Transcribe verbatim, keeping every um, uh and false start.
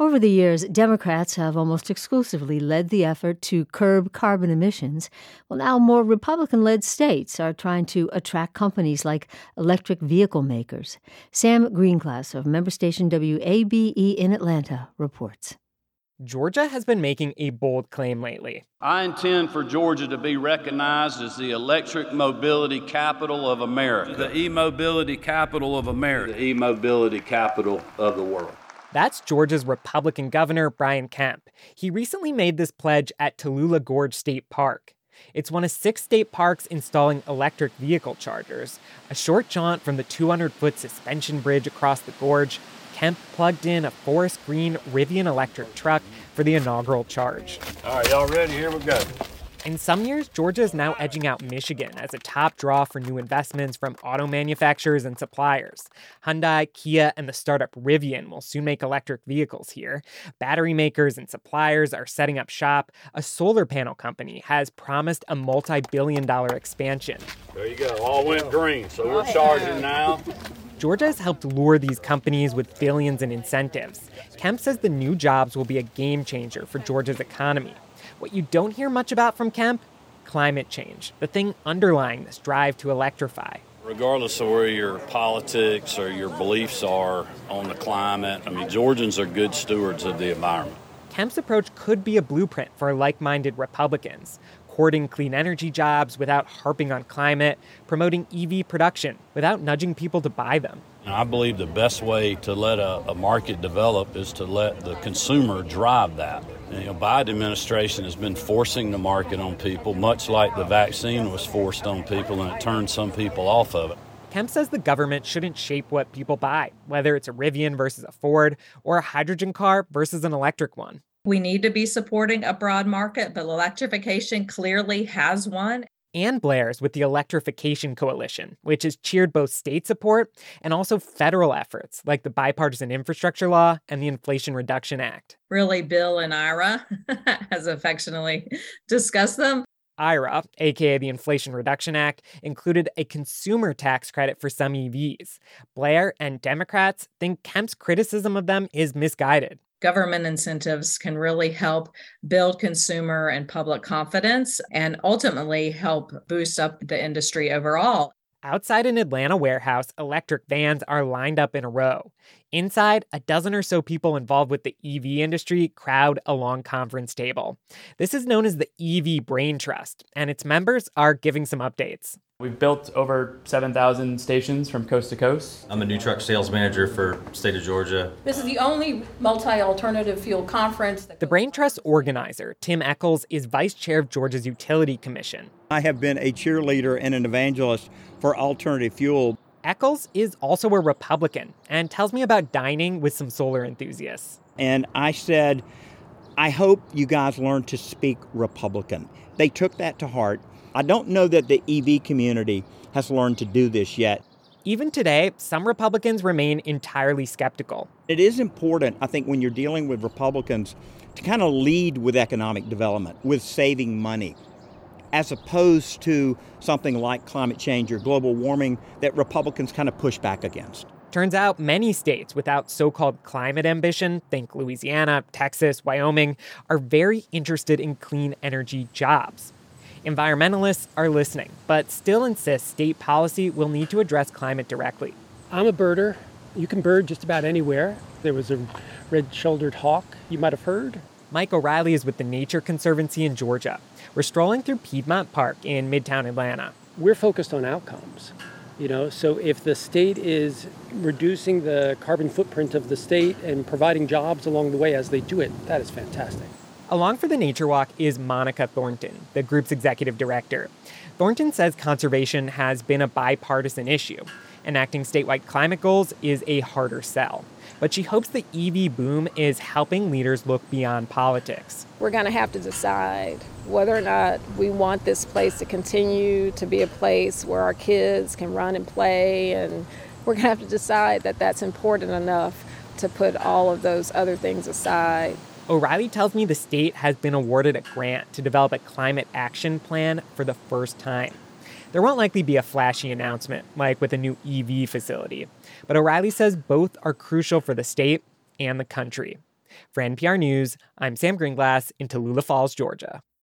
Over the years, Democrats have almost exclusively led the effort to curb carbon emissions. Well, now more Republican-led states are trying to attract companies like electric vehicle makers. Sam Greenglass of member station W A B E in Atlanta reports. Georgia has been making a bold claim lately. I intend for Georgia to be recognized as the electric mobility capital of America. The e-mobility capital of America. The e-mobility capital of the world. That's Georgia's Republican governor, Brian Kemp. He recently made this pledge at Tallulah Gorge State Park. It's one of six state parks installing electric vehicle chargers. A short jaunt from the two hundred foot suspension bridge across the gorge, Kemp plugged in a forest green Rivian electric truck for the inaugural charge. All right, y'all ready? Here we go. In some years, Georgia is now edging out Michigan as a top draw for new investments from auto manufacturers and suppliers. Hyundai, Kia, and the startup Rivian will soon make electric vehicles here. Battery makers and suppliers are setting up shop. A solar panel company has promised a multi-billion dollar expansion. There you go. All went green, so we're charging now. Georgia has helped lure these companies with billions in incentives. Kemp says the new jobs will be a game changer for Georgia's economy. What you don't hear much about from Kemp? Climate change, the thing underlying this drive to electrify. Regardless of where your politics or your beliefs are on the climate, I mean, Georgians are good stewards of the environment. Kemp's approach could be a blueprint for like-minded Republicans, courting clean energy jobs without harping on climate, promoting E V production without nudging people to buy them. And I believe the best way to let a, a market develop is to let the consumer drive that. And, you know, Biden administration has been forcing the market on people, much like the vaccine was forced on people, and it turned some people off of it. Kemp says the government shouldn't shape what people buy, whether it's a Rivian versus a Ford or a hydrogen car versus an electric one. We need to be supporting a broad market, but electrification clearly has one. Ann Blair's with the Electrification Coalition, which has cheered both state support and also federal efforts like the Bipartisan Infrastructure Law and the Inflation Reduction Act. Really, Bill and Ira, as affectionately discuss them. I R A, aka the Inflation Reduction Act, included a consumer tax credit for some E Vs. Blair and Democrats think Kemp's criticism of them is misguided. Government incentives can really help build consumer and public confidence and ultimately help boost up the industry overall. Outside an Atlanta warehouse, electric vans are lined up in a row. Inside, a dozen or so people involved with the E V industry crowd a long conference table. This is known as the E V Brain Trust, and its members are giving some updates. We've built over seven thousand stations from coast to coast. I'm a new truck sales manager for state of Georgia. This is the only multi-alternative fuel conference. That the Brain Trust organizer, Tim Eccles, is vice chair of Georgia's Utility Commission. I have been a cheerleader and an evangelist for alternative fuel. Eccles is also a Republican and tells me about dining with some solar enthusiasts. And I said, I hope you guys learn to speak Republican. They took that to heart. I don't know that the E V community has learned to do this yet. Even today, some Republicans remain entirely skeptical. It is important, I think, when you're dealing with Republicans to kind of lead with economic development, with saving money, as opposed to something like climate change or global warming that Republicans kind of push back against. Turns out many states without so-called climate ambition, think Louisiana, Texas, Wyoming, are very interested in clean energy jobs. Environmentalists are listening, but still insist state policy will need to address climate directly. I'm a birder. You can bird just about anywhere. There was a red-shouldered hawk you might have heard. Mike O'Reilly is with the Nature Conservancy in Georgia. We're strolling through Piedmont Park in Midtown Atlanta. We're focused on outcomes. You know, so if the state is reducing the carbon footprint of the state and providing jobs along the way as they do it, that is fantastic. Along for the Nature Walk is Monica Thornton, the group's executive director. Thornton says conservation has been a bipartisan issue. Enacting statewide climate goals is a harder sell. But she hopes the E V boom is helping leaders look beyond politics. We're going to have to decide whether or not we want this place to continue to be a place where our kids can run and play, and we're going to have to decide that that's important enough to put all of those other things aside. O'Reilly tells me the state has been awarded a grant to develop a climate action plan for the first time. There won't likely be a flashy announcement like with a new E V facility, but O'Reilly says both are crucial for the state and the country. For N P R News, I'm Sam Greenglass in Tallulah Falls, Georgia.